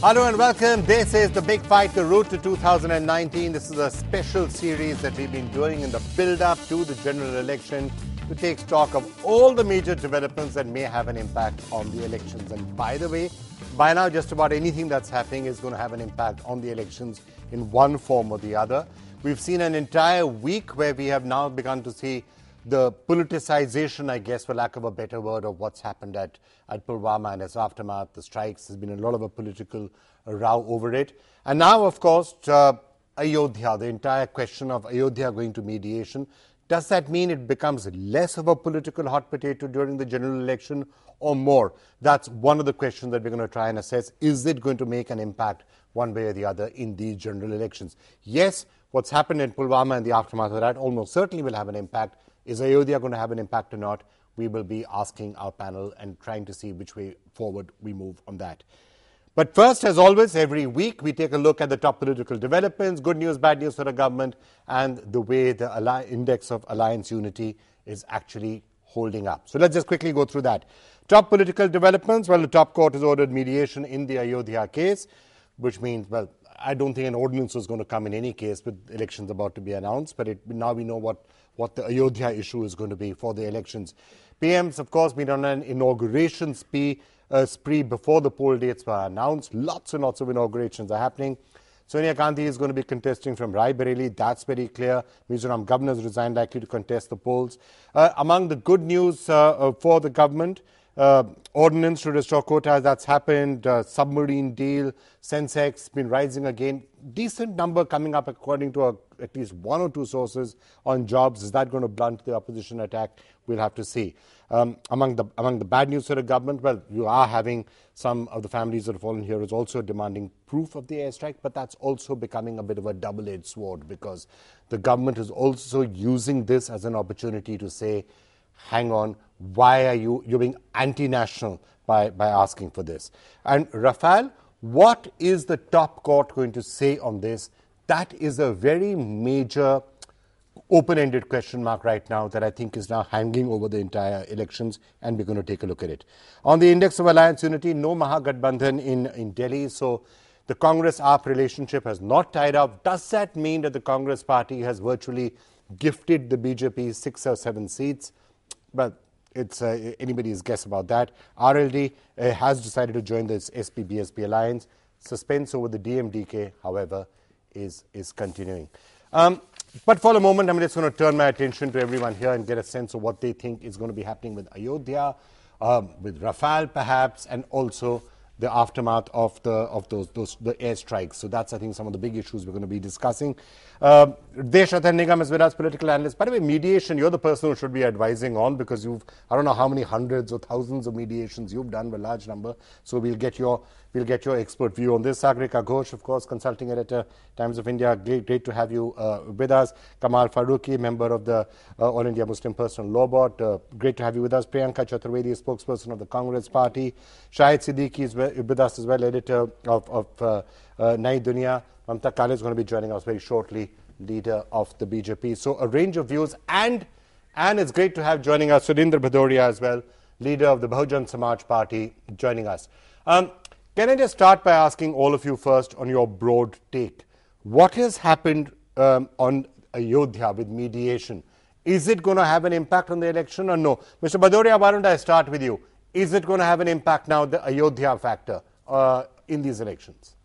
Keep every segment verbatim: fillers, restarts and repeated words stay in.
Hello and welcome. This is The Big Fight, the road to two thousand nineteen. This is a special series that we've been doing in the build-up to the general election to take stock of all the major developments that may have an impact on the elections. And by the way, by now just about anything that's happening is going to have an impact on the elections in one form or the other. We've seen an entire week where we have now begun to see the politicization, I guess, for lack of a better word, of what's happened at, at Pulwama and its aftermath, the strikes. There's been a lot of a political row over it. And now, of course, uh, Ayodhya, the entire question of Ayodhya going to mediation. Does that mean it becomes less of a political hot potato during the general election or more? That's one of the questions that we're going to try and assess. Is it going to make an impact one way or the other in these general elections? Yes, what's happened in Pulwama and the aftermath of that almost certainly will have an impact. Is Ayodhya going to have an impact or not? We will be asking our panel and trying to see which way forward we move on that. But first, as always, every week we take a look at the top political developments, good news, bad news for the government, and the way the Alli- index of alliance unity is actually holding up. So let's just quickly go through that. Top political developments. Well, the top court has ordered mediation in the Ayodhya case, which means, well, I don't think an ordinance was going to come in any case with elections about to be announced, but it, now we know what, what the Ayodhya issue is going to be for the elections. P M's, of course, been on an inauguration spree, uh, spree before the poll dates were announced. Lots and lots of inaugurations are happening. Sonia Gandhi is going to be contesting from Rai Bareli. That's very clear. Mizoram governors resigned, likely to contest the polls. Uh, among the good news uh, uh, for the government, Uh, ordinance to restore quotas, that's happened. Uh, submarine deal, Sensex been rising again. Decent number coming up according to a, at least one or two sources on jobs. Is that going to blunt the opposition attack? We'll have to see. Um, among the among the bad news for the government, well, you are having some of the families that have fallen here is also demanding proof of the airstrike, but that's also becoming a bit of a double-edged sword because the government is also using this as an opportunity to say, hang on, why are you, you're being anti-national by, by asking for this? And Rafale, what is the top court going to say on this? That is a very major open-ended question mark right now that I think is now hanging over the entire elections, and we're going to take a look at it. On the index of alliance unity, no Mahagathbandhan in, in Delhi, so the Congress-A A P relationship has not tied up. Does that mean that the Congress party has virtually gifted the B J P six or seven seats? Well, it's uh, anybody's guess about that. R L D uh, has decided to join this S P B S P alliance. Suspense over the D M D K, however, is, is continuing. Um, but for a moment, I'm just going to turn my attention to everyone here and get a sense of what they think is going to be happening with Ayodhya, um, with Rafale perhaps, and also the aftermath of the of those those the airstrikes. So that's, I think, some of the big issues we're going to be discussing. Uh, Deshathan Nigam is with us, political analyst. By the way, mediation, you're the person who should be advising on because you've, I don't know how many hundreds or thousands of mediations you've done, a large number. So we'll get your we'll get your expert view on this. Sagarika Ghosh, of course, consulting editor, Times of India. Great, great to have you uh, with us. Kamal Faruqi, member of the uh, All India Muslim Personal Law Board. Uh, great to have you with us. Priyanka Chaturvedi, spokesperson of the Congress Party. Shahid Siddiqui is with us as well, editor of, of uh, uh, Nai Dunya. Mamta Kale is going to be joining us very shortly, leader of the B J P. So a range of views, and and it's great to have joining us Sudhindra Bhadoria as well, leader of the Bahujan Samaj Party, joining us. Um, can I just start by asking all of you first on your broad take? What has happened um, on Ayodhya with mediation? Is it going to have an impact on the election or no? Mister Bhadoria, why don't I start with you? Is it going to have an impact now, the Ayodhya factor, uh, in these elections?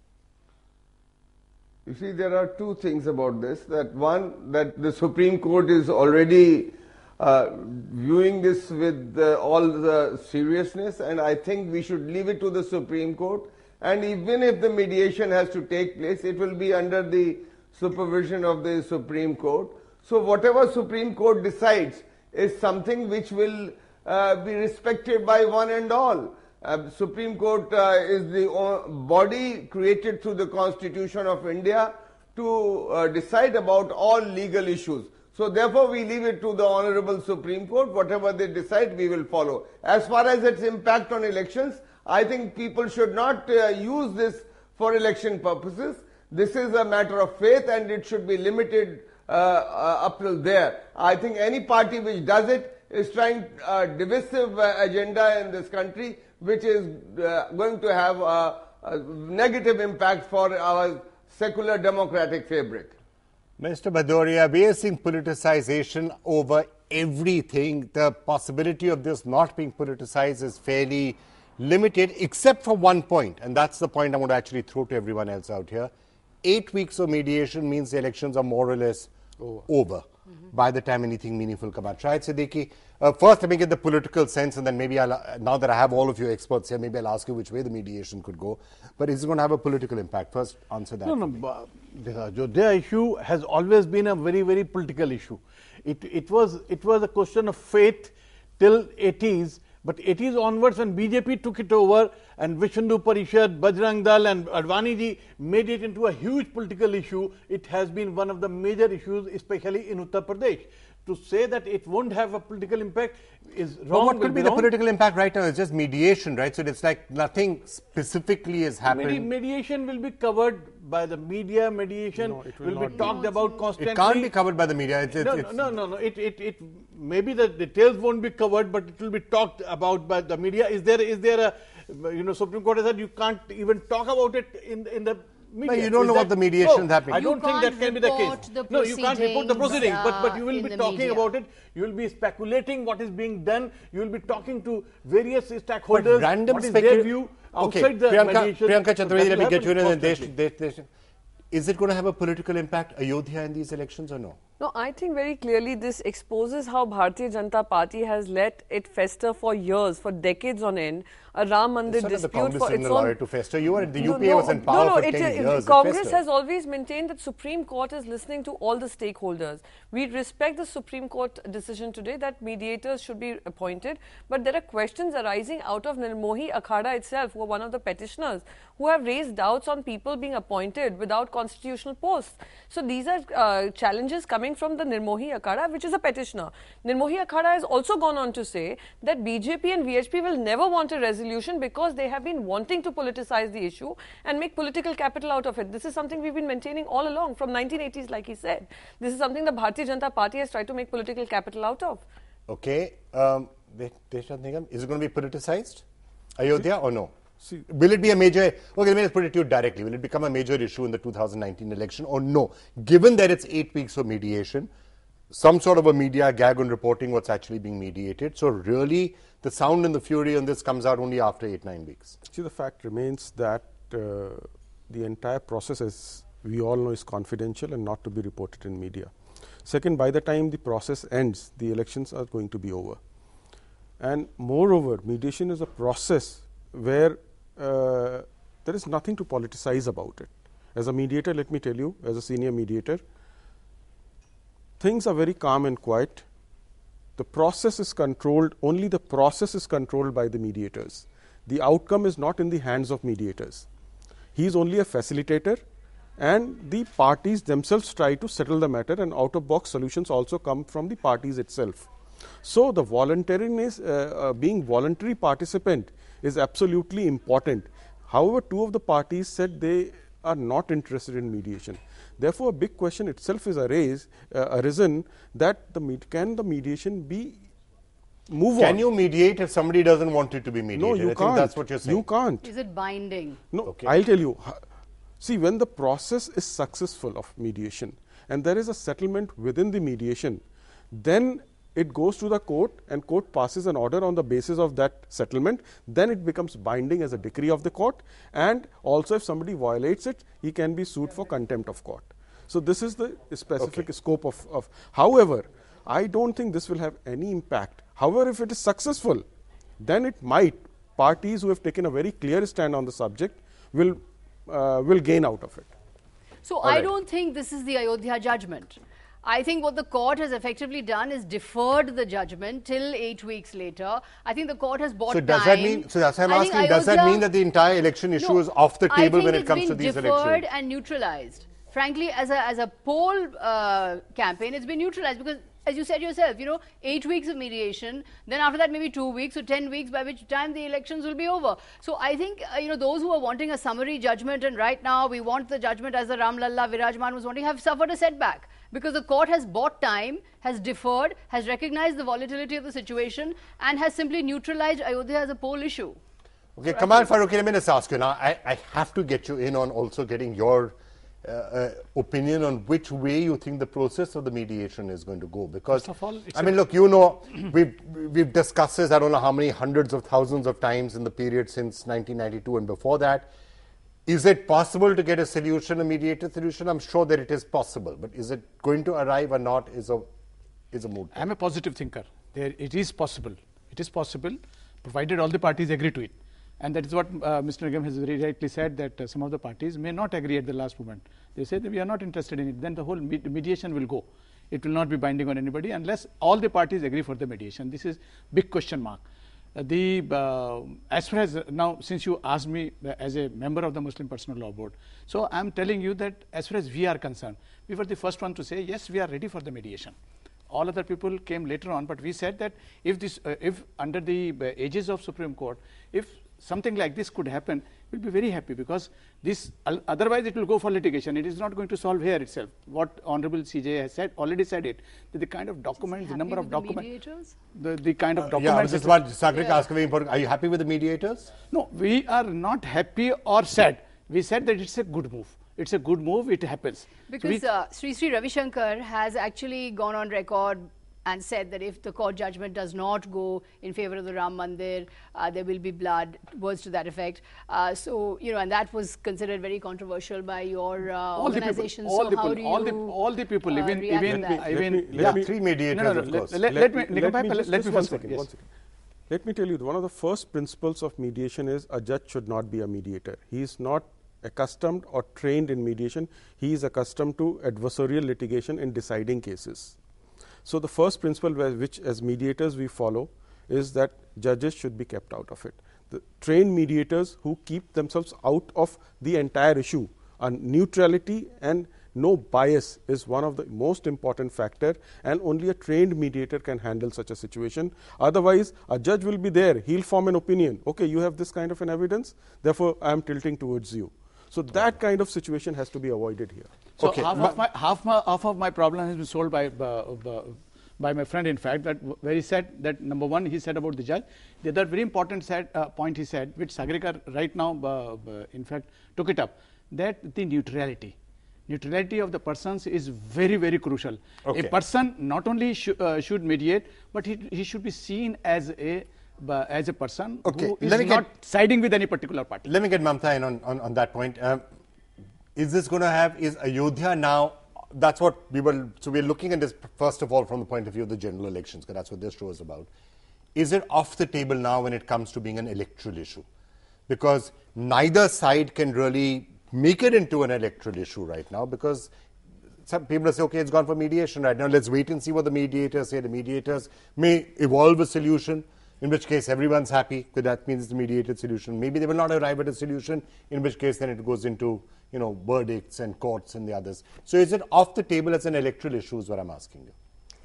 You see, there are two things about this. That one, that the Supreme Court is already uh, viewing this with uh, all the seriousness, and I think we should leave it to the Supreme Court. And even if the mediation has to take place, it will be under the supervision of the Supreme Court. So whatever Supreme Court decides is something which will uh, be respected by one and all. Uh, Supreme Court uh, is the uh, body created through the Constitution of India to uh, decide about all legal issues. So therefore we leave it to the Honorable Supreme Court. Whatever they decide, we will follow. As far as its impact on elections, I think people should not uh, use this for election purposes. This is a matter of faith and it should be limited uh, uh, up till there. I think any party which does it is trying a divisive uh, agenda in this country, which is uh, going to have a, a negative impact for our secular democratic fabric. Mister Bhadoria, we are seeing politicization over everything. The possibility of this not being politicized is fairly limited, except for one point, and that's the point I want to actually throw to everyone else out here. Eight weeks of mediation means the elections are more or less over, over mm-hmm. by the time anything meaningful comes out. Shahid Siddiqui, uh, first let me get the political sense, and then maybe I'll, uh, now that I have all of you experts here, maybe I'll ask you which way the mediation could go. But is it going to have a political impact? First, answer that. No, no, the Ayodhya issue has always been a very, very political issue. It, it, was, it was a question of faith till eighties. But eighties onwards, when B J P took it over and Vishwa Hindu Parishad, Bajrang Dal and Advani ji made it into a huge political issue, it has been one of the major issues, especially in Uttar Pradesh. To say that it won't have a political impact is wrong. But what could be the wrong. political impact right now? It's just mediation, right? So it's like nothing specifically has happened. Medi mediation will be covered by the media. Mediation no, will, will be talked about constantly. It can't be covered by the media. It's, it's, no, it's, no, no, no. It, it, it. Maybe the details won't be covered, but it will be talked about by the media. Is there, is there a, you know, Supreme Court has said you can't even talk about it in in the. Media. But you don't is know that, what the mediation no, is happening. I don't think that can be the case. The no, you can't report the proceedings, uh, but, but you will be talking media. about it. You will be speculating what is being done. You will be talking to various stakeholders. But random what is their view outside okay. the Priyanka, mediation. Priyanka Chaturvedi, So let me get you in. And Desh, Desh, Desh, is it going to have a political impact, Ayodhya, in these elections or no? No, I think very clearly this exposes how Bharatiya Janata Party has let it fester for years, for decades on end. A Ram Mandir dispute the Congress for its own... allowed it to fester. You were the no, U P A no, was in power no, no, for it, ten it, years. Congress has always maintained that Supreme Court is listening to all the stakeholders. We respect the Supreme Court decision today that mediators should be appointed, but there are questions arising out of Nirmohi Akhada itself, who are one of the petitioners, who have raised doubts on people being appointed without constitutional posts. So these are uh, challenges coming from the Nirmohi Akhada, which is a petitioner. Nirmohi Akhada has also gone on to say that B J P and V H P will never want a resolution because they have been wanting to politicize the issue and make political capital out of it. This is something we've been maintaining all along from nineteen eighties, like he said. This is something the Bharatiya Janata Party has tried to make political capital out of. Okay. Um, Deshnath Nigam, is it going to be politicized, Ayodhya, or no? See, will it be a major, okay, let me just put it to you directly, will it become a major issue in the two thousand nineteen election or no? Given that it's eight weeks of mediation, some sort of a media gag on reporting what's actually being mediated. So really, the sound and the fury on this comes out only after eight, nine weeks. See, the fact remains that uh, the entire process, as we all know, is confidential and not to be reported in media. Second, by the time the process ends, the elections are going to be over. And moreover, mediation is a process where uh, there is nothing to politicize about it. As a mediator, let me tell you, as a senior mediator, things are very calm and quiet. The process is controlled, only the process is controlled by the mediators. The outcome is not in the hands of mediators. He is only a facilitator, and the parties themselves try to settle the matter, and out-of-box solutions also come from the parties itself. So the voluntariness, uh, uh, being voluntary participant is absolutely important. However, two of the parties said they are not interested in mediation. Therefore, a big question itself is arraised, uh, arisen that the med can the mediation be move can on? Can you mediate if somebody doesn't want it to be mediated? No, you I can't. think that's what you're saying. You can't. Is it binding? No, okay. I'll tell you. See, when the process is successful of mediation and there is a settlement within the mediation, then it goes to the court and court passes an order on the basis of that settlement. Then it becomes binding as a decree of the court, and also if somebody violates it, he can be sued for contempt of court. So this is the specific okay. scope of, of. However, I don't think this will have any impact. However, if it is successful, then it might. Parties who have taken a very clear stand on the subject will uh, will gain out of it. So All I right. don't think this is the Ayodhya judgment. I think what the court has effectively done is deferred the judgment till eight weeks later. I think the court has bought so does time. That mean, so that's what I'm I asking, does that mean that the entire election issue no, is off the table when it comes to these elections? I think it's been deferred elections? and neutralized. Frankly, as a, as a poll uh, campaign, it's been neutralized because, as you said yourself, you know, eight weeks of mediation, then after that maybe two weeks or ten weeks, by which time the elections will be over. So I think, uh, you know, those who are wanting a summary judgment, and right now we want the judgment as the Ram Lalla Virajman was wanting, have suffered a setback. Because the court has bought time, has deferred, has recognized the volatility of the situation, and has simply neutralized Ayodhya as a poll issue. Okay, Kamal Farooqi, let me just ask you now. I, I have to get you in on also getting your uh, uh, opinion on which way you think the process of the mediation is going to go. Because, First of all, it's I mean, look, you know, we've, we've discussed this, I don't know how many hundreds of thousands of times in the period since nineteen ninety-two and before that. Is it possible to get a solution, a mediated solution? I'm sure that it is possible, but is it going to arrive or not is a, is a mood. I'm a positive thinker. There, it is possible. It is possible, provided all the parties agree to it. And that is what uh, Mister Nigam has very rightly said, that uh, some of the parties may not agree at the last moment. They say that we are not interested in it. Then the whole med mediation will go. It will not be binding on anybody unless all the parties agree for the mediation. This is big question mark. Uh, the uh, as far as uh, now, since you asked me uh, as a member of the Muslim Personal Law Board, so I am telling you that as far as we are concerned, we were the first one to say yes, we are ready for the mediation. All other people came later on, but we said that if this, uh, if under the uh, aegis of Supreme Court, if something like this could happen, we'll be very happy, because this uh, otherwise it will go for litigation. It is not going to solve here itself. What Honorable C J has said, already said it, that the kind of documents, the number of documents, the, the kind of Uh, documents. yeah, this is what Sagrik asked very important. Are you happy with the mediators? No, we are not happy or sad. We said that it's a good move. It's a good move, it happens. Because so we, uh, Sri Sri Ravi Shankar has actually gone on record and said that if the court judgment does not go in favor of the Ram Mandir, uh, there will be blood, words to that effect. Uh, so, you know, and that was considered very controversial by your uh, all the organization. people, all so the how people, do all you the all the people, uh, even react to even that? even Let me- Yeah, me- three mediators, no, no, no, of let- course. Let, let, me, let Nigam bhai, me let, just- let just me one first second, yes. one second. Let me tell you, one of the first principles of mediation is a judge should not be a mediator. He is not accustomed or trained in mediation. He is accustomed to adversarial litigation in deciding cases. So the first principle which as mediators we follow is that judges should be kept out of it. The trained mediators who keep themselves out of the entire issue, and neutrality and no bias is one of the most important factor, and only a trained mediator can handle such a situation. Otherwise, a judge will be there, he'll form an opinion, okay, you have this kind of an evidence, therefore I am tilting towards you. So that kind of situation has to be avoided here. So Okay, half, ma- of my, half, my, half of my problem has been solved by, by, by my friend, in fact, that where he said that number one, he said about the judge. The other very important said, uh, point he said, which Sagrikar right now, uh, uh, in fact, took it up, that the neutrality. Neutrality of the persons is very, very crucial. Okay. A person not only sh uh, should mediate, but he, he should be seen as a uh, as a person Okay, who is let me not get- siding with any particular party. Let me get Mamta in on, on, on that point. Um, is this going to have, is Ayodhya now, that's what we were, so we're looking at this first of all from the point of view of the general elections, because that's what this show is about. Is it off the table now when it comes to being an electoral issue? Because neither side can really make it into an electoral issue right now, because some people say, okay, it's gone for mediation right now. Let's wait and see what the mediators say. The mediators may evolve a solution, in which case everyone's happy, because that means it's a mediated solution. Maybe they will not arrive at a solution, in which case then it goes into, you know, verdicts and courts and the others. So is it off the table as an electoral issue is what I'm asking you?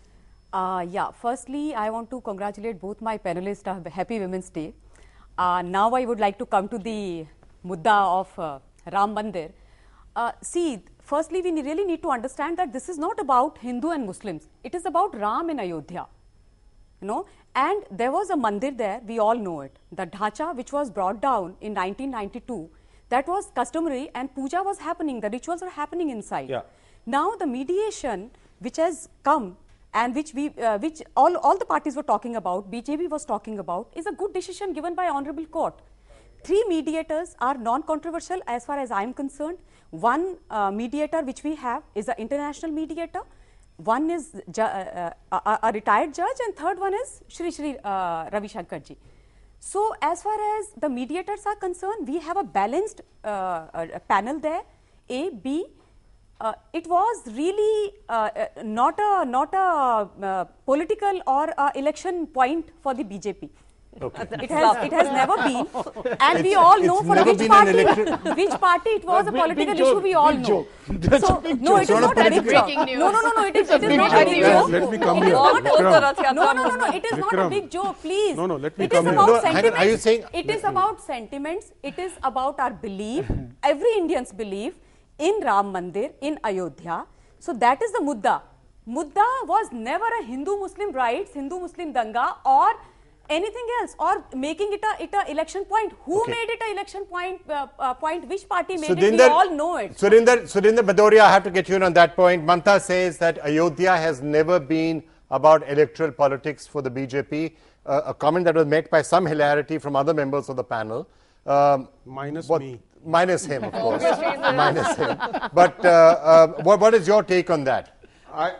Uh, yeah, firstly, I want to congratulate both my panelists. Uh, happy Women's Day. Uh, now I would like to come to the mudda of uh, Ram Mandir. Uh, see, firstly, we really need to understand that this is not about Hindu and Muslims. It is about Ram in Ayodhya. You know, and there was a mandir there, we all know it. The dhacha, which was brought down in nineteen ninety-two, that was customary, and puja was happening, the rituals were happening inside. Yeah. Now the mediation which has come and which we, uh, which all, all the parties were talking about, B J P was talking about, is a good decision given by Honorable Court. Three mediators are non-controversial as far as I am concerned. One uh, mediator which we have is an international mediator. One is ju uh, uh, a, a retired judge, and third one is Shri Shri uh, Ravi Shankar ji. So as far as the mediators are concerned, we have a balanced uh, uh, panel there, A, B. Uh, it was really uh, uh, not a not a uh, political or a election point for the B J P. Okay. It has it has never been, and we all know it's for never which been an party electro- which party it was a Big- big political joke, issue. We all big know. joke. That's So a big no, joke. it is not a big Breaking joke. news. No, no, no, no. It is it is big not a joke. big Let- joke. let me come It is here. not- Vikram. No, no, no, no. It is not a Vikram. big joke. Please. No, no, let me It come is here. about No, hang on, sentiments. are you saying- It is about sentiments. It is about our belief. Every Indian's belief in Ram Mandir in Ayodhya. So that is the mudda. Mudda was never a Hindu-Muslim rights, Hindu-Muslim danga, or anything else, or making it a it a election point. Who Okay. made it a election point? Uh, uh, point? Which party made Surinder, it? We all know it. Surinder, Surinder Bhadoria, I have to get you in on that point. Mamta says that Ayodhya has never been about electoral politics for the B J P, uh, a comment that was met by some hilarity from other members of the panel. Um, Minus what- me. Minus him, of course. Minus him. But uh, uh, what, what is your take on that? I,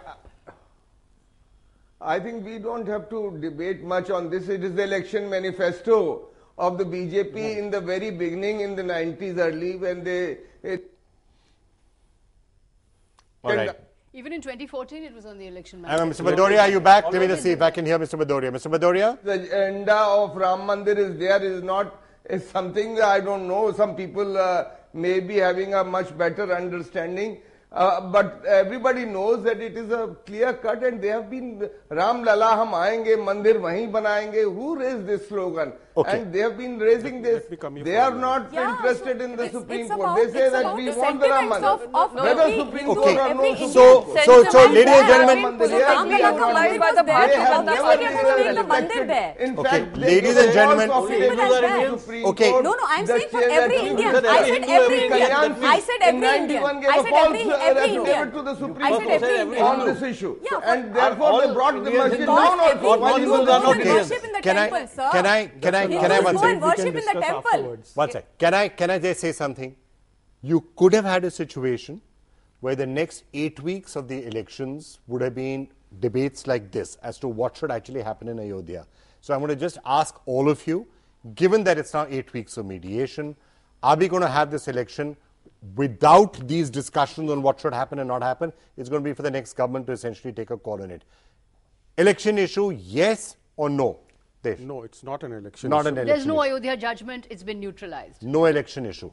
I think we don't have to debate much on this. It is the election manifesto of the B J P Right. in the very beginning in the nineties early when they... It, All right. Even in twenty fourteen, it was on the election Uh, manifesto. Mister Bhadoria, are you back? Let me just see if I can hear Mister Bhadoria. Mister Bhadoria? The agenda of Ram Mandir is there is not is something I don't know. Some people uh, may be having a much better understanding. Uh, but everybody knows that it is a clear cut and they have been Ram Lala hum aayenge, mandir wahi banayenge. Who raised this slogan? Okay. And they have been raising Let- this. let me come here They for are a not Yeah, interested so in the it's- Supreme it's Court. about- They say it's that about we the want the Ram sentiments Mandir. of- of Whether every Supreme Hindu, Court or every no Indian. So- Supreme so- Court. so, ladies and gentlemen- Mandir, So yes, Ram we Lala want Mandir Mandir. was there. They have That's never why they are been going to make the elected. mandir there. In Okay, fact, they ladies give and a gentlemen- false Simple as affidavit that. to the Supreme Okay. Court No, no, I'm that saying for says that every we- Indian. that I every said Hindu, every every Indian. Indian, I said in every Indian. ninety-one gave I a said false every uh, every affidavit Indian. to the I Supreme said Court every Indian. on this issue. Yeah, for- And therefore all they brought the Indians masjid in down Not every also. Why Hindu you Hindus go are and not worship Indians. in the Can I- temple, sir. can I- can I- can I Hindus one go second? and worship in the temple. One sec. Can I, can I just say something? You could have had a situation where the next eight weeks of the elections would have been debates like this as to what should actually happen in Ayodhya. So I'm going to just ask all of you, given that it's now eight weeks of mediation, are we going to have this election without these discussions on what should happen and not happen? It's going to be for the next government to essentially take a call on it. Election issue, yes or no? Desh? No, it's not an election. Not issue. an There's election no issue. Ayodhya judgment. It's been neutralized. No election issue.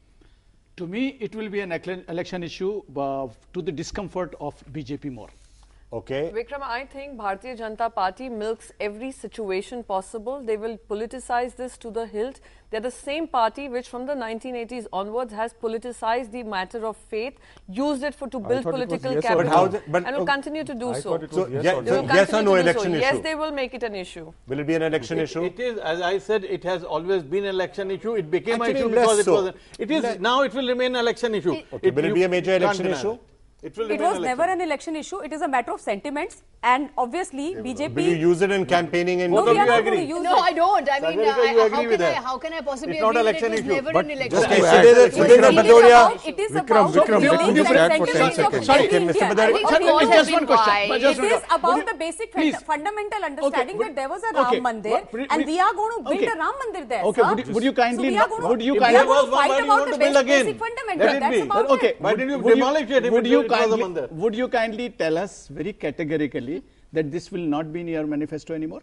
To me, it will be an ele- election issue uh, to the discomfort of B J P more. Okay. Vikram, I think Bharatiya Janata Party milks every situation possible. They will politicize this to the hilt. They're the same party which from the nineteen eighties onwards has politicized the matter of faith, used it for to build thought it was political yes or capital, no. But how is it- but- and will continue to do I so. thought it So, was yes yeah, or They so will no. yes or continue no to do election so. issue? Yes, they will make it an issue. Will it be an election issue? It is, as I said, it has always been an election issue. It became Actually, an issue less because it so. was. A, it is Less- now. It will remain an election issue. Okay, will it you be a major can't election deny issue? that. It will It remain was an never election. an election issue. It is a matter of sentiments, and obviously B J P. Will you use it in campaigning? And No, Both of we are you not agree? going to use No, it. I don't. I mean, Sagarika, uh, you I, agree how, with can I, that? how can I possibly It's not agree an that it election was issue. never But an election? just Okay, to so add- there's a- It so is there's a about- Bhadoria. It is Vikram, about the Vikram, feelings let me just and add for ten sentiments of seconds. every Okay, Mister Indian. Bhadoria. Of Sir, Hindus just and one question. why. But just It one is question. about Would the you- basic please. funda- fundamental understanding would- that there was a okay, Ram Mandir what- would- and would- we are going to build okay. a Ram Mandir there, Okay, sir. would you- would you kindly so we not- are going to, would you we kindly- are going was to one, fight why do you about want the to build basic, again? basic fundamental. Let it That's be. about okay, it. Why would- did you would demolish it if would it- you it was a kindly, mandir? would you kindly tell us very categorically that this will not be in your manifesto anymore?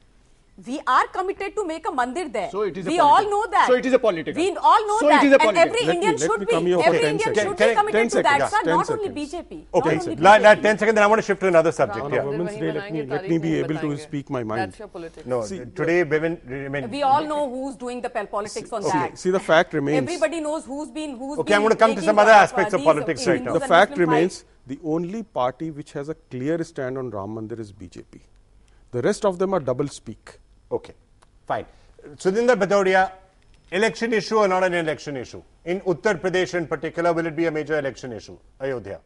We are committed to make a mandir there. So it is a we political. all know that. So it is a political. We all know So it that. is a and political. every Let me- Indian let should me be. come here for Every ten Indian seconds. should Can I- be committed ten to that, seconds, sir. ten Not only seconds. B J P. Okay, Not only la- B J la- P. ten seconds, then I want to shift to another subject On here. a Women's Day, let me, let me be able to speak my mind. That's your politics. No, See, today women remain. We all know who's doing the pel- politics on See, that. see, the fact remains. Everybody knows who's been who's Okay, been I'm going to come to taking some other the, uh, aspects of these politics right Hindus now. The and fact Muslim remains fights. the only party which has a clear stand on Ram Mandir is B J P. The rest of them are double speak. Okay, fine. Sudhinder Bhadoria, election issue or not an election issue? In Uttar Pradesh in particular, will it be a major election issue? Ayodhya.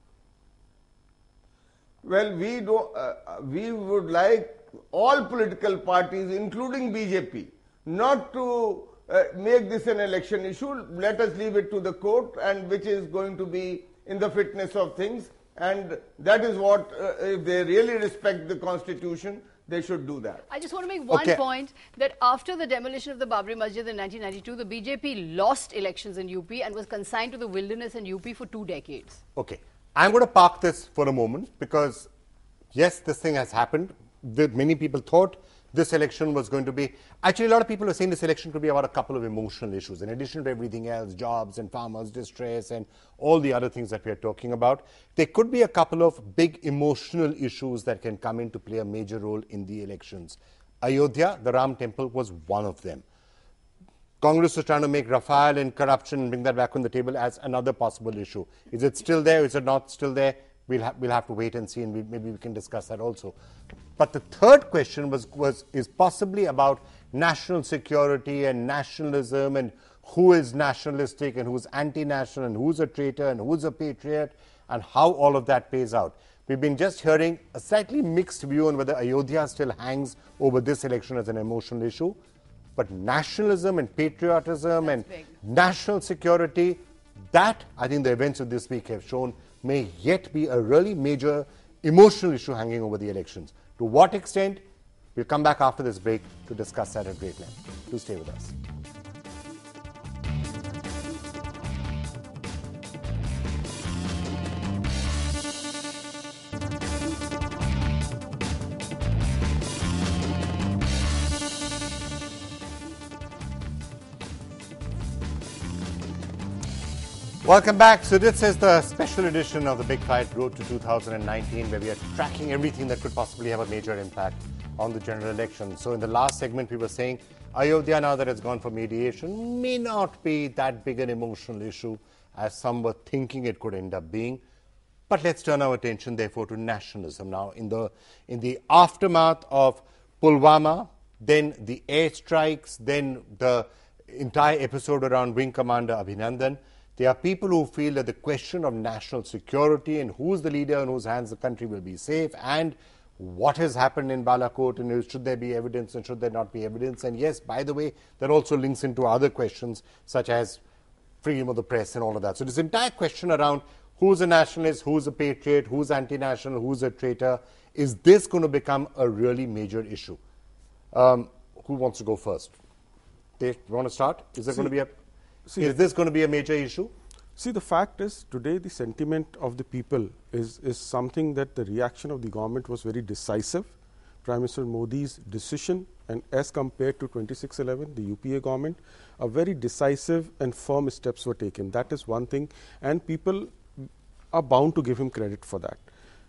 Well, we do. Uh, we would like all political parties, including B J P, not to uh, make this an election issue. Let us leave it to the court, and which is going to be in the fitness of things. And that is what, uh, if they really respect the constitution, they should do that. I just want to make one Okay. point that after the demolition of the Babri Masjid in nineteen ninety-two, the B J P lost elections in U P and was consigned to the wilderness in U P for two decades. Okay, I'm going to park this for a moment because, yes, this thing has happened. The, many people thought this election was going to be. Actually, a lot of people are saying this election could be about a couple of emotional issues, in addition to everything else, jobs and farmers' distress and all the other things that we are talking about. There could be a couple of big emotional issues that can come in to play a major role in the elections. Ayodhya, the Ram temple, was one of them. Congress is trying to make Rafale and corruption and bring that back on the table as another possible issue. Is it still there? Is it not still there? we'll, ha we'll have to wait and see, and we, maybe we can discuss that also. But the third question was, was is possibly about national security and nationalism, and who is nationalistic and who's anti-national, and who's a traitor and who's a patriot, and how all of that plays out. We've been just hearing a slightly mixed view on whether Ayodhya still hangs over this election as an emotional issue. But nationalism and patriotism That's and big. national security, that I think the events of this week have shown may yet be a really major emotional issue hanging over the elections. To what extent? We'll come back after this break to discuss that at great length. Do stay with us. Welcome back. So this is the special edition of the Big Fight Road to two thousand nineteen, where we are tracking everything that could possibly have a major impact on the general election. So in the last segment, we were saying Ayodhya, now that it's gone for mediation, may not be that big an emotional issue as some were thinking it could end up being. But let's turn our attention, therefore, to nationalism. Now, in the, in the aftermath of Pulwama, then the airstrikes, then the entire episode around Wing Commander Abhinandan, there are people who feel that the question of national security and who's the leader in whose hands the country will be safe, and what has happened in Balakot, and should there be evidence and should there not be evidence. And yes, by the way, that also links into other questions such as freedom of the press and all of that. So this entire question around who's a nationalist, who's a patriot, who's anti-national, who's a traitor, is this going to become a really major issue? Um, who wants to go first? Dave, you want to start? Is there See, going to be a... See, is this going to be a major issue? See, the fact is, today the sentiment of the people is, is something that the reaction of the government was very decisive. Prime Minister Modi's decision, and as compared to twenty-six eleven, the U P A government, a very decisive and firm steps were taken. That is one thing, and people are bound to give him credit for that.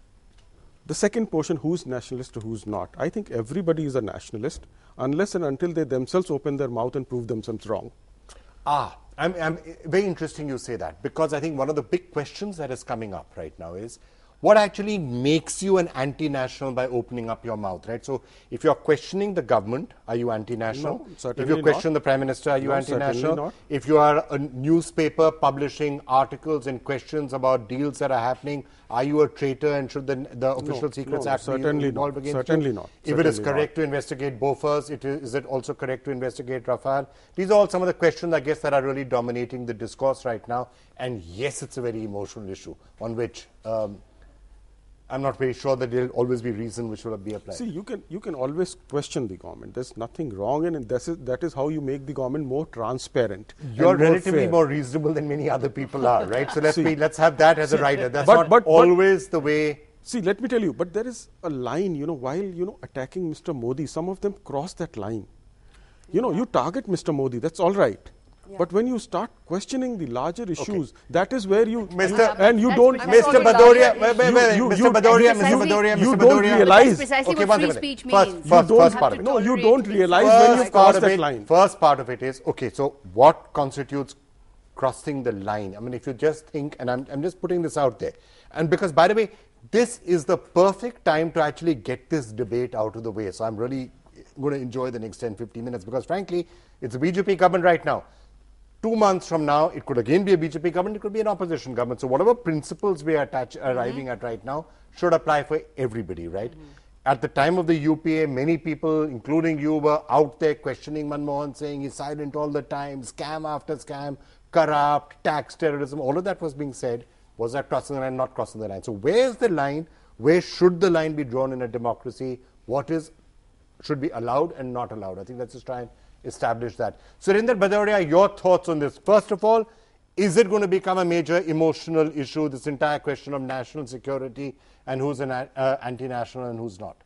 The second portion, who's nationalist or who's not? I think everybody is a nationalist, unless and until they themselves open their mouth and prove themselves wrong. Ah, I'm, I'm, very interesting you say that, because I think one of the big questions that is coming up right now is what actually makes you an anti-national by opening up your mouth, right? So if you're questioning the government, are you anti-national? No, certainly if you question not. the Prime Minister, are you no, anti-national? If you are a newspaper publishing articles and questions about deals that are happening, are you a traitor, and should the, the Official no, Secrets no, Act certainly be involved not. against certainly you? Not. If certainly it is correct not. to investigate Bofors, it is, is it also correct to investigate Rafale? These are all some of the questions, I guess, that are really dominating the discourse right now. And yes, it's a very emotional issue on which um, I'm not very sure that there will always be reason which will be applied. See, you can you can always question the government. There's nothing wrong in it. That is, that is how you make the government more transparent. You're more relatively fair. more reasonable than many other people are, right? So let's See, be, let's have that as a rider. That's but, not but, always but, the way. See, let me tell you, but there is a line, you know, while, you know, attacking Mister Modi, some of them cross that line. You know, you target Mister Modi, that's all right. Yeah. But when you start questioning the larger issues, okay. that is where you, Mister you and you don't, Mister Bhadoria, wait, wait, wait, you, you, Mister you, Bhadoria, Mister Bhadoria, you Mister don't Bhadoria. realize. That's precisely okay, what free minute. speech means. First, you first, don't, first part of it. No, you don't realize first when you cross that it, line. First part of it is, okay, so what constitutes crossing the line? I mean, if you just think, and I'm, I'm just putting this out there, and because, by the way, this is the perfect time to actually get this debate out of the way. So I'm really going to enjoy the next ten, fifteen minutes, because frankly, it's a B J P government right now. Two months from now, it could again be a B J P government, it could be an opposition government. So whatever principles we are attach, arriving mm-hmm. at right now should apply for everybody, right? Mm-hmm. At the time of the U P A, many people, including you, were out there questioning Manmohan, saying he's silent all the time, scam after scam, corrupt, tax terrorism, all of that was being said. Was that crossing the line, not crossing the line? So where's the line? Where should the line be drawn in a democracy? What is should be allowed and not allowed? I think let's just try and establish that. Surinder Bhadoria, your thoughts on this. First of all, is it going to become a major emotional issue, this entire question of national security and who's an uh, anti-national and who's not?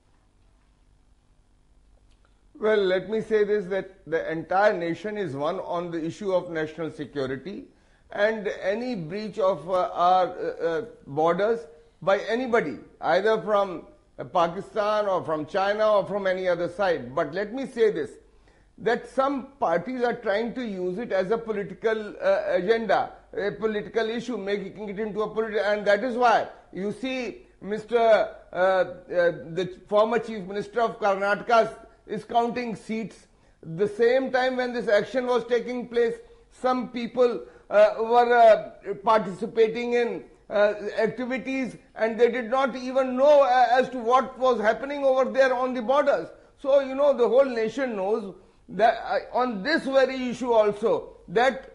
Well, let me say this, that the entire nation is one on the issue of national security, and any breach of uh, our uh, uh, borders by anybody, either from uh, Pakistan or from China or from any other side. But let me say this, that some parties are trying to use it as a political uh, agenda. a political issue, making it into a political, and that is why you see Mister Uh, uh, the former Chief Minister of Karnataka is counting seats. The same time when this action was taking place, some people uh, were uh, participating in uh, activities and they did not even know uh, as to what was happening over there on the borders. So, you know, the whole nation knows that uh, on this very issue also, that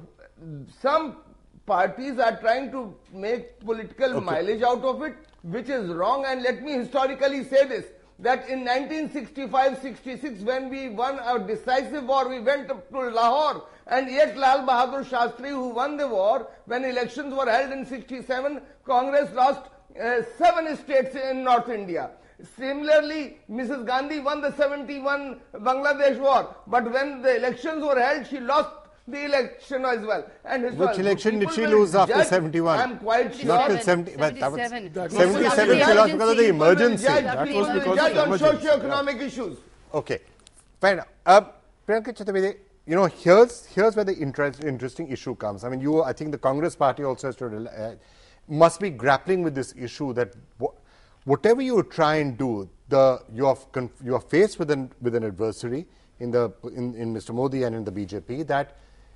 some parties are trying to make political Okay. mileage out of it, which is wrong. And let me historically say this, that in nineteen sixty-five sixty-six, when we won our decisive war, we went up to Lahore, and yet Lal Bahadur Shastri, who won the war, when elections were held in sixty-seven, Congress lost uh, seven states in North India. Similarly, Missus Gandhi won the seventy-one Bangladesh war, but when the elections were held, she lost the election as well. And his Which election did people she will lose after judge. seventy-one? I'm quite sure. Not till seventy, well, that was seventy-seven. seventy-seven she lost because of the emergency. Judge, That people was will because of judge the on emergency, socio-economic issues. Okay, fair enough. Uh, Priyanka Chaturvedi, you know, here's here's where the interest, interesting issue comes. I mean, you, I think the Congress party also has to uh, must be grappling with this issue that wh whatever you try and do, the you are you are faced with an with an adversary in the in, in Mister Modi and in the B J P that.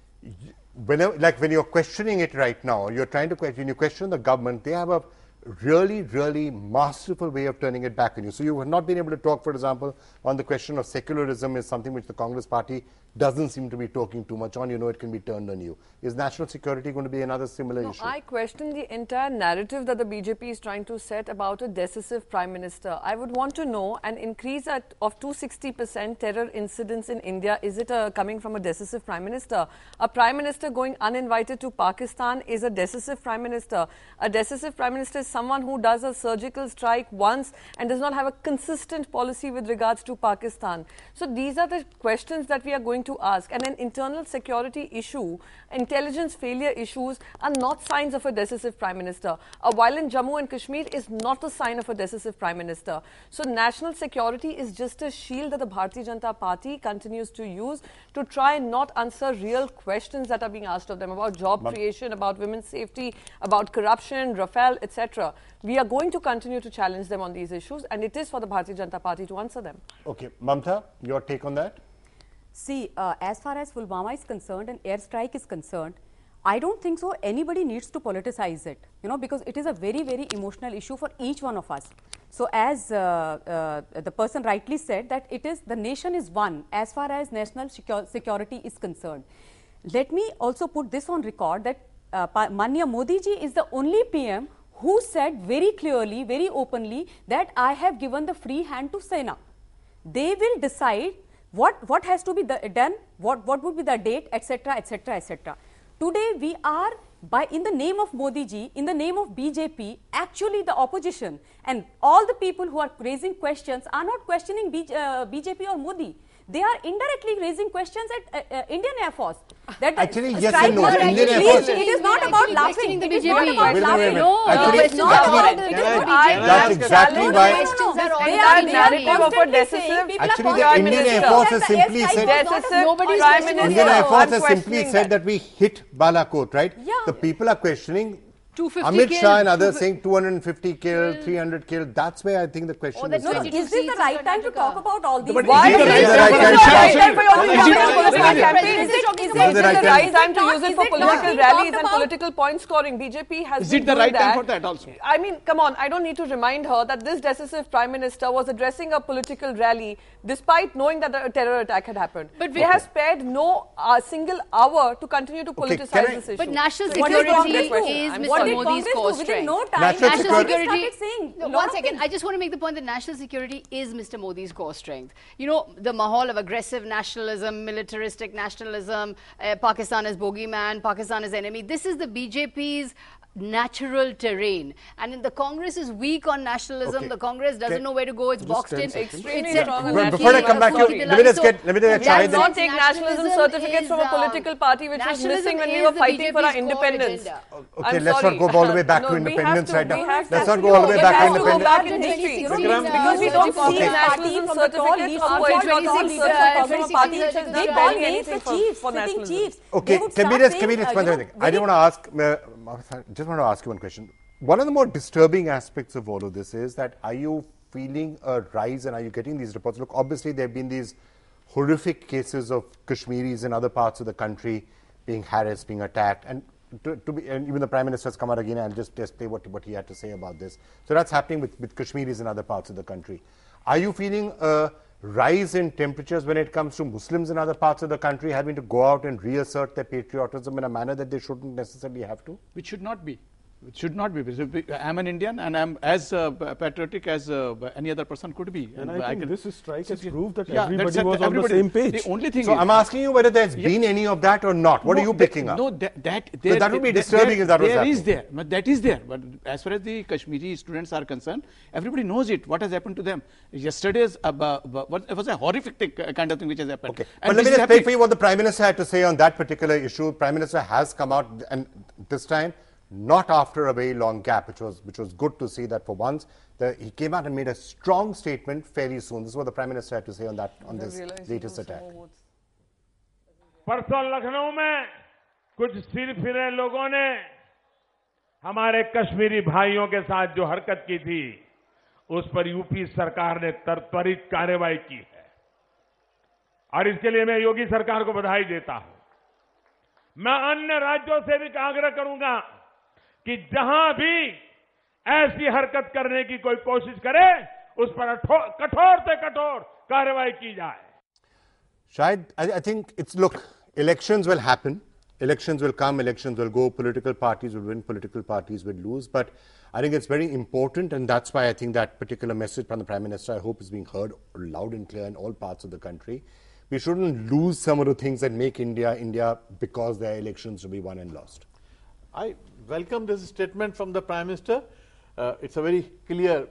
Whenever, like when you're questioning it right now, you're trying to question, you question the government, they have a really, really masterful way of turning it back on you. So you have not been able to talk, for example, on the question of secularism is something which the Congress party doesn't seem to be talking too much on. You know, it can be turned on you. Is national security going to be another similar No, issue? I question the entire narrative that the B J P is trying to set about a decisive prime minister. I would want to know an increase at, of two hundred sixty percent terror incidents in India. Is it a, coming from a decisive prime minister? A prime minister going uninvited to Pakistan is a decisive prime minister. A decisive prime minister is someone who does a surgical strike once and does not have a consistent policy with regards to Pakistan. So these are the questions that we are going to ask. And an internal security issue, intelligence failure issues are not signs of a decisive prime minister. A violent Jammu and Kashmir is not a sign of a decisive prime minister. So national security is just a shield that the Bharatiya Janata Party continues to use to try and not answer real questions that are being asked of them about job But creation, about women's safety, about corruption, Rafale, et cetera. We are going to continue to challenge them on these issues, and it is for the Bharatiya Janata Party to answer them. Okay, Mamta, your take on that? See, uh, as far as Pulwama is concerned and airstrike is concerned, I don't think so anybody needs to politicize it, you know, because it is a very, very emotional issue for each one of us. So as uh, uh, the person rightly said, that it is, the nation is one as far as national secur security is concerned. Let me also put this on record that uh, Manya Modi ji is the only P M who said very clearly, very openly that I have given the free hand to Sena. They will decide what, what has to be the, done, what, what would be the date, et cetera, et cetera, et cetera. Today we are, by in the name of Modi ji, in the name of B J P, actually the opposition, and all the people who are raising questions are not questioning B, uh, B J P or Modi. They are indirectly raising questions at uh, uh, Indian Air Force. That Actually, yes strike and no. was- The Indian Air Please, Force- it is not Actually about laughing. questioning the It is B J P. not about Wait a minute, laughing. wait a minute. No, Actually- it is not actually- about Can it is I- not I about That's it. exactly why- Questions are all They Entire are- they are narrative of a constantly decisive- saying, people are Actually, the constantly Indian saying Air Force that has the simply airstrike said- was not a- Decisive nobody's Prime questioning Indian Minister. Air that. Force I'm has simply questioning said that. that we hit Balakot, right? Yeah. The people are questioning two hundred fifty Amit killed, Shah and others two hundred saying two hundred fifty killed, three hundred killed. That's where I think the question Oh, that's is. No, no, done. is this the right time to talk about all these? But Why is it is the it right the time right for time for your Is it- political is it- campaign? Is it- is it- Is is it it the right right time? time to Is use it it for not political being rallies talked and about? political point scoring? B J P has Is been it the doing right time that. for that also? I mean, come on, I don't need to remind her that this decisive prime minister was addressing a political rally despite knowing that a terror attack had happened. But they we- have spared no uh, single hour to continue to Okay, politicize can I- this issue. But national So what is security Congress question? is I'm Mister What sorry. did Modi's Congress core do within strength. no time? National National security- security. started saying No, lot one of second. things. I just want to make the point that national security is Mister Modi's core strength. You know, the mahal of aggressive nationalism, militaristic nationalism, uh, Pakistan is bogeyman, Pakistan is enemy. This is the B J P's natural terrain. And in the Congress is weak on nationalism. Okay. The Congress doesn't Okay. know where to go. It's boxed ten in. seconds. Extremely It's a- strong on Well, before I come back to you, Sorry. let me just get, let me just So, try Let's this. not take nationalism certificate is, from a um, political party which was nationalism missing when we is were the fighting for our B J P's core independence. agenda. Okay, I'm let's sorry. not go all the way back No, to we have independence to- right we now. have Let's to- not go all the way It back to has to go independence. back in Independence. history. Because we don't- Because we don't Okay. see Okay. nationalism From the tall certificate leads from to point tall on leads all to such the a tall from a leads party to which the has They done call barely names anything the for, chiefs for sitting nationalism. chiefs. Okay, They would can we start just, saying, can we uh, explain you one know, thing? I very- didn't want to ask, uh, just want to ask you one question. One of the more disturbing aspects of all of this is that are you feeling a rise and are you getting these reports? Look, obviously there have been these horrific cases of Kashmiris in other parts of the country being harassed, being attacked, and to, to be, and even the Prime Minister has come out again and just, just play what, what he had to say about this. So that's happening with, with Kashmiris in other parts of the country. Are you feeling a rise in temperatures when it comes to Muslims in other parts of the country having to go out and reassert their patriotism in a manner that they shouldn't necessarily have to? Which should not be. It should not be. I'm an Indian and I'm as uh, patriotic as uh, any other person could be. And, and I think can, this strike has proved that yeah, everybody that's was on everybody, the same page. The only thing So is, I'm asking you whether there's Yeah. been any of that or not. What no, are you that- picking up? No, that that, But that would be disturbing if that was There is happening. there, but that is there. But as far as the Kashmiri students are concerned, everybody knows it. What has happened to them? Yesterday's uh, uh, what it was a horrific thing, uh, kind of thing which has happened. Okay, And but let this me is just play happening- for you what the Prime Minister had to say on that particular issue. Prime Minister has come out, and this time not after a very long gap, which was which was good to see that for once. The, he came out and made a strong statement fairly soon. This is what the Prime Minister had to say on that on this latest attack. परसों लखनऊ में कुछ सिर फिरे लोगों ने हमारे कश्मीरी भाइयों के साथ जो हरकत की थी उस पर यूपी सरकार ने त्वरित कार्रवाई की है और इसके लिए मैं योगी सरकार को बधाई देता हूं। मैं अन्य राज्यों से भी आग्रह करूंगा कि जहां भी ऐसी हरकत करने की कोई कोशिश करे उस पर कठोर से कठोर कार्रवाई की जाए। Shahid, I, I think it's, look, elections will happen, elections will come, elections will go, political parties will win, political parties will lose, but I think it's very important, and that's why I think that particular message from the Prime Minister, I hope, is being heard loud and clear in all parts of the country. We shouldn't lose some of the things that make India, India, because there are elections to be won and lost. I welcome this statement from the Prime Minister. Uh, it's a very clear,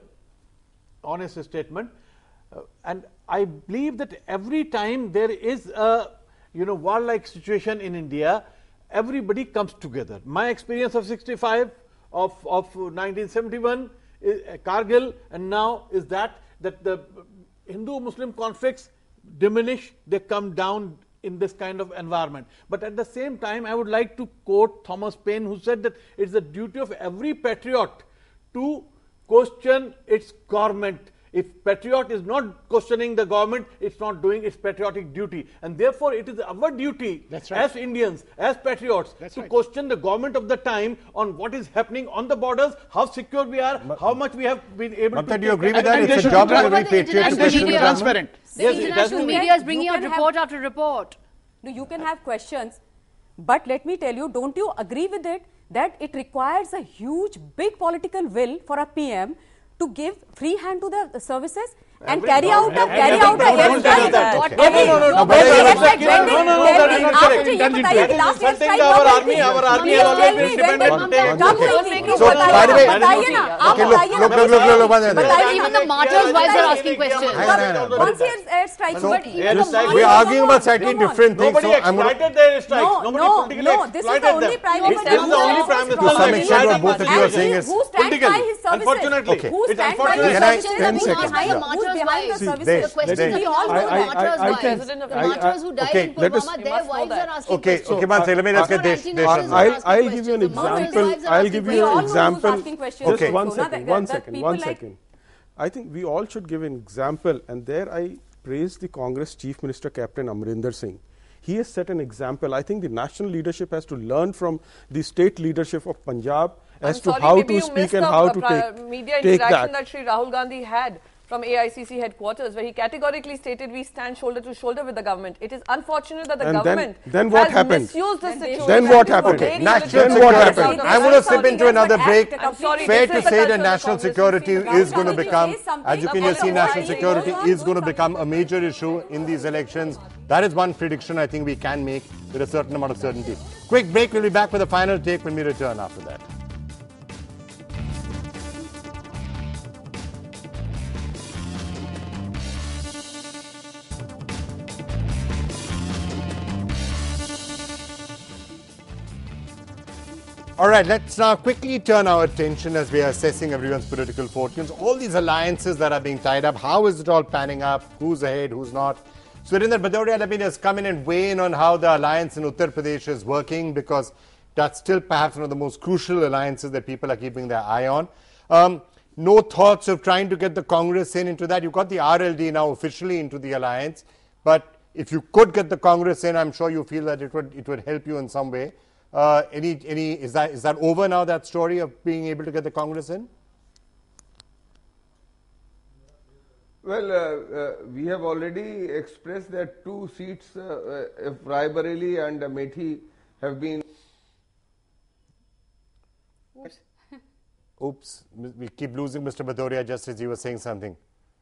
honest statement. Uh, and I believe that every time there is a you know war-like situation in India, everybody comes together. My experience of sixty-five, of, of nineteen seventy-one, is, uh, Kargil, and now is that that the Hindu-Muslim conflicts diminish, they come down in this kind of environment. But at the same time, I would like to quote Thomas Paine, who said that it's the duty of every patriot to question its government. If patriot is not questioning the government, it's not doing its patriotic duty. And therefore, it is our duty That's right. as Indians, as patriots, That's to right. question the government of the time on what is happening on the borders, how secure we are, how much we have been able Mamta, to do you take- agree with and- that? and It's they a should job be of trans- every But the patriot to international And they should question be the media- government. transparent. The Yes, it international does- media is You bringing can out have- report after report. No, you can have questions, but let me tell you, don't you agree with it that it requires a huge, big political will for a P M to give free hand to the services and Every- carry out a every- carry every- out a don't- don't airstrike? tell that. What- No, no, no, no, no, but Every that is airstrike, not correct. when No, no, no, did- that when is not did- correct. आपसे ये Intelligent बताइए कि people. last Insulting airstrike our कब हुई army, थी? our army Please has always tell been me, when independent. did- One second. कब हुई Okay. थी? So, बताइए by the ना, way- बताइए ना, आप Okay, look, बताइए ना, look, look, look, look, look, one second. बताइए ना। Even the martyrs' wives are asking questions. Hang on, hang on. कौन सी air- airstrike So, हुई? But even the Yes, martyrs- We're arguing about Come slightly on. different things. Nobody So I'm gonna, exploited their strikes. No, Nobody no, politically no, this is the exploited only them. Prime This Minister is the who only stands Prime for Minister. To some the extent, what services. both of you are And saying he is who stands by politically. his services. Unfortunately. Okay. Who It's stands by unfortunate. his Can I- services? ten Who's seconds, behind- yeah. Who's Martyrs' behind the wives. See, services? they- The question they- we all know I- the I- martyrs' I wives. can- President of The India. martyrs who died Okay, in let us- Pulwama, You their must know wives that. are asking okay, questions. okay, man, say, let me just That's get what Desh. nineteen Desh martyrs on are that. I'll, asking I'll give you an questions. The martyrs' example. wives are I'll asking give We you all an know who's example. asking questions. Just Okay. one So now second, that- one that second, people one like- second. I think we all should give an example, and there I praise the Congress Chief Minister Captain Amrinder Singh. He has set an example. I think the national leadership has to learn from the state leadership of Punjab as I'm to sorry, how maybe to you speak missed and the, how uh, to pri- take, media take interaction that. that Shri Rahul Gandhi had from A I C C headquarters, where he categorically stated we stand shoulder to shoulder with the government. It is unfortunate that the And then- government then what has happened? misused the situation. Then what happened? They Okay, need national to Then take what this happened? out of I'm the going to system. slip into another break. I'm sorry, Fair this to is the say culture that of the national Congress. security Rahul is going to Gandhi become, says something as you can about just see, the national why security he is goes going to on become a something. major issue in these elections. That is one prediction I think we can make with a certain amount of certainty. Quick break. We'll be back with the final take when we return after that. All right, let's now quickly turn our attention as we are assessing everyone's political fortunes. All these alliances that are being tied up, how is it all panning up? Who's ahead, who's not? Surinder Bhadoria, let me just come in and weigh in on how the alliance in Uttar Pradesh is working, because that's still perhaps one of the most crucial alliances that people are keeping their eye on. Um, no thoughts of trying to get the Congress in into that. You've got the R L D now officially into the alliance, but if you could get the Congress in, I'm sure you feel that it would it would help you in some way. Uh, any any is that is that over now, that story of being able to get the Congress in? Well, uh, uh, we have already expressed that two seats, uh, uh, if Raebareli and Amethi have been. Oops. Oops, we keep losing Mister Bhadoria just as you were saying something.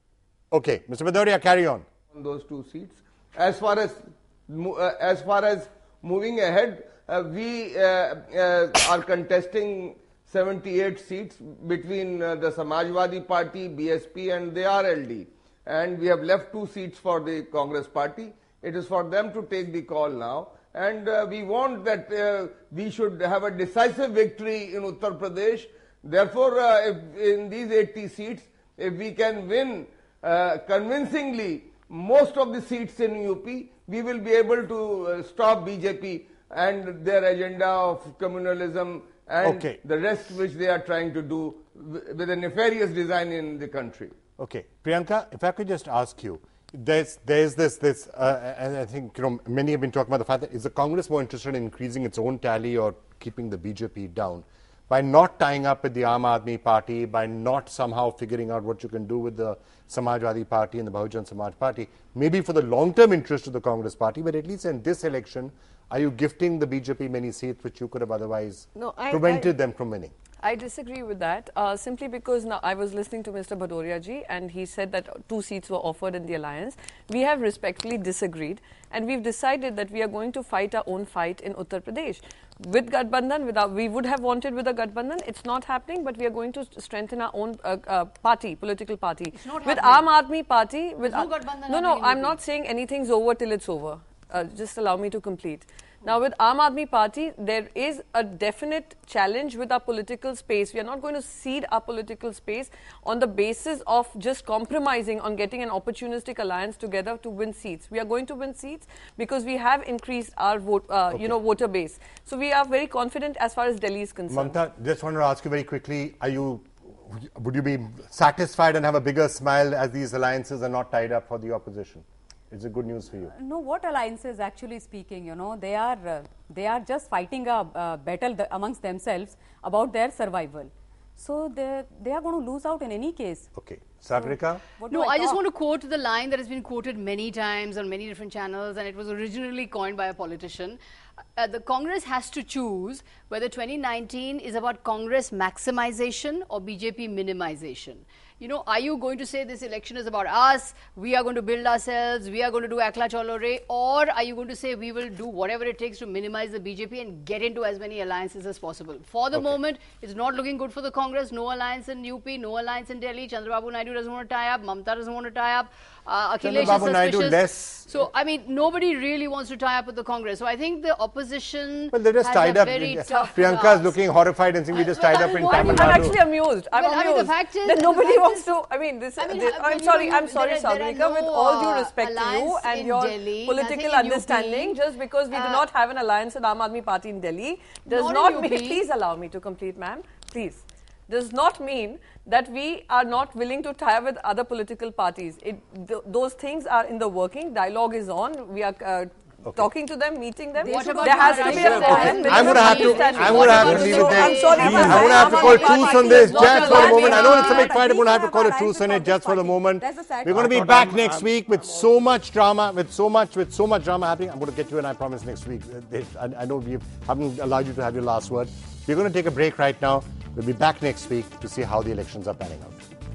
Okay, Mister Bhadoria, carry on. On those two seats, as far as uh, as far as moving ahead, uh, we uh, uh, are contesting seventy-eight seats between uh, the Samajwadi Party, B S P and the R L D, and we have left two seats for the Congress Party. It is for them to take the call now, and uh, we want that uh, we should have a decisive victory in Uttar Pradesh. Therefore, uh, if in these eighty seats, if we can win uh, convincingly most of the seats in U P, we will be able to uh, stop B J P and their agenda of communalism and okay. the rest which they are trying to do with a nefarious design in the country. Okay, Priyanka, if I could just ask you, there's there's this this, uh, and I think you know many have been talking about the fact that is the Congress more interested in increasing its own tally or keeping the B J P down by not tying up with the Aam Aadmi Party, by not somehow figuring out what you can do with the Samajwadi Party and the Bahujan Samaj Party, maybe for the long-term interest of the Congress Party, but at least in this election, are you gifting the B J P many seats which you could have otherwise no, I, prevented I, them from winning? I disagree with that, uh, simply because now I was listening to Mister Bhadoria ji and he said that two seats were offered in the alliance. We have respectfully disagreed and we've decided that we are going to fight our own fight in Uttar Pradesh. With Gathbandhan, without, we would have wanted with a Gathbandhan, it's not happening, but we are going to strengthen our own uh, uh, party, political party. It's not with happening. Aam Aadmi Party, with no, uh, Gathbandhan no, no, happening I'm in not saying anything's over till it's over. Uh, just allow me to complete. Now, with Aam Aadmi Party, there is a definite challenge with our political space. We are not going to cede our political space on the basis of just compromising on getting an opportunistic alliance together to win seats. We are going to win seats because we have increased our vote, uh, okay. you know, voter base. So we are very confident as far as Delhi is concerned. Mamta, just want to ask you very quickly: Are you, would you be satisfied and have a bigger smile as these alliances are not tied up for the opposition? It's a good news for you. No, what alliances actually speaking, you know, they are uh, they are just fighting a uh, battle th amongst themselves about their survival. So they they are going to lose out in any case. Okay, Sagarika. So, no, I, I just talk? want to quote the line that has been quoted many times on many different channels, and it was originally coined by a politician. Uh, the Congress has to choose whether twenty nineteen is about Congress maximization or B J P minimization. You know, are you going to say this election is about us, we are going to build ourselves, we are going to do Akla Cholore, or are you going to say we will do whatever it takes to minimize the B J P and get into as many alliances as possible? For the okay. moment, it's not looking good for the Congress. No alliance in U P, no alliance in Delhi. Chandrababu Naidu doesn't want to tie up, Mamta doesn't want to tie up, uh, Akhilesh Chandrababu is Naidu suspicious. less. So, I mean, nobody really wants to tie up with the Congress. So, I think the opposition Well, they're just has tied a up. very Yes. tough Priyanka task. is looking horrified and saying we just tied up in Well, Tamil I'm Nadu. actually amused. I'm Well, I amused. mean, the fact is- that the nobody fact wants is- to. I mean, this. I mean, this uh, I'm you sorry. know, I'm sorry, there are- there are Sagarika. With no, all due uh, respect to you alliance and in your Delhi, political nothing in U P. understanding, just because we do Uh, not have an alliance with Aam Aadmi Party in Delhi, does Not in not U mean. P. Please allow me to complete, ma'am. Please. Does not mean that we are not willing to tie with other political parties. It, th those things are in the working. Dialogue is on. We are. Uh, Okay. Talking to them, meeting them. What about there has to be a Maharashtra? common I'm minimum going to have to. understanding. I'm going to have to What leave about- it there. I'm sorry, I'm ma'am. going to have to Aam call Aadmi truce Party on this is not just for a alliance. moment. I know it's a big But fight. I'm going to have to we call a have truce on it alliance just for the with moment. That's a sad We're going to be part. back next week with so much drama, with so much, with so much drama happening. I'm going to get you and I promise next week. I, I know we haven't allowed you to have your last word. We're going to take a break right now. We'll be back next week to see how the elections are panning out.